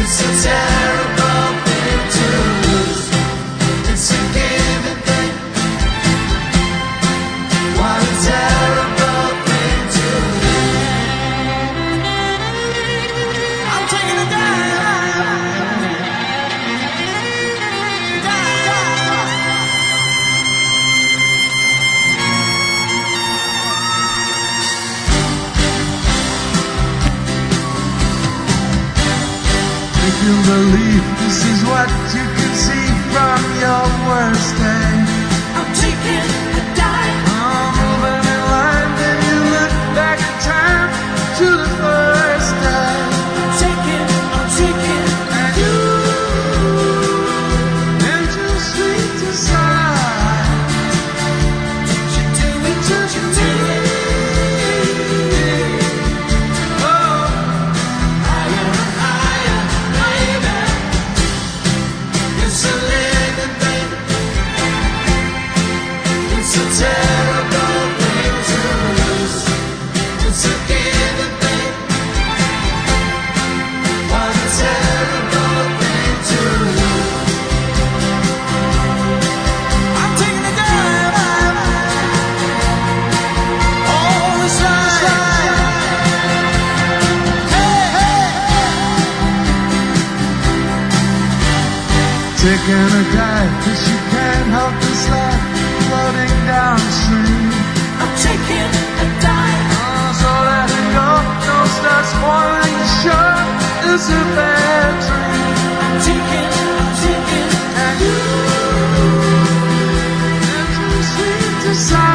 Believe this is what you can see from your worst day. I'm taking a dive. I'm moving in line, then you look back in time to the first day. I'm taking, and you into sweet desire. Don't you do it, don't you do it. Terrible thing to lose. It's a given thing. What a terrible thing to lose. I'm taking a dive on the side. Hey, hey. Taking a dive 'cause you can't help this life floating downstream. I'm taking a dive. So let it go. Don't start spoiling the show. It's a bad dream. I'm taking, and you into sweet desire.